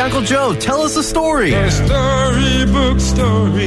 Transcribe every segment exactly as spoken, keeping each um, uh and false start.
Uncle Joe, tell us a story. A storybook story.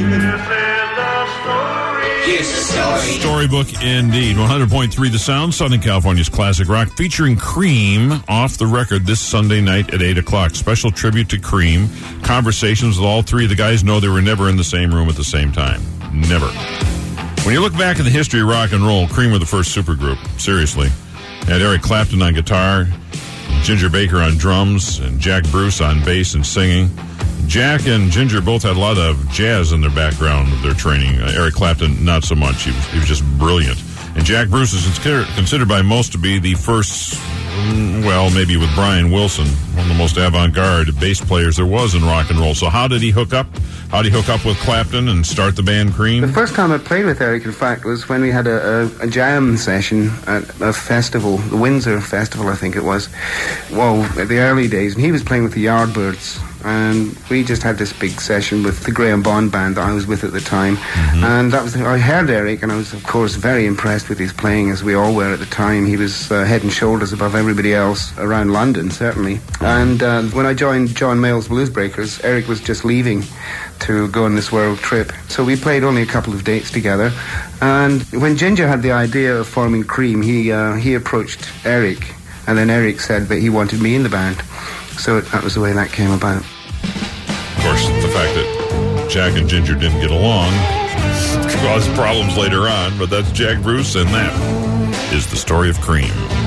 Here's the story. Storybook indeed. one hundred point three The Sound, Southern California's classic rock, featuring Cream off the record this Sunday night at eight o'clock. Special tribute to Cream. Conversations with all three of the guys. Know they were never in the same room at the same time. Never. When you look back at the history of rock and roll, Cream were the first supergroup. Seriously. Had Eric Clapton on guitar, Ginger Baker on drums, and Jack Bruce on bass and singing. Jack and Ginger both had a lot of jazz in their background of their training. Uh, Eric Clapton, not so much. He was, he was just brilliant. And Jack Bruce is considered, considered by most to be the first, well, maybe with Brian Wilson, one of the most avant-garde bass players there was in rock and roll. So how did he hook up? How did he hook up with Clapton and start the band Cream? The first time I played with Eric, in fact, was when we had a, a, a jam session at a festival, the Windsor Festival, I think it was. Well, at the early days, and he was playing with the Yardbirds. And we just had this big session with the Graham Bond band that I was with at the time. Mm-hmm. And that was I heard Eric, and I was, of course, very impressed with his playing, as we all were at the time. He was uh, head and shoulders above everybody else around London, certainly. And uh, when I joined John Mayall's Bluesbreakers, Eric was just leaving to go on this world trip. So we played only a couple of dates together. And when Ginger had the idea of forming Cream, he uh, he approached Eric, and then Eric said that he wanted me in the band. So that was the way that came about. Of course, the fact that Jack and Ginger didn't get along caused problems later on, but that's Jack Bruce, and that is the story of Cream.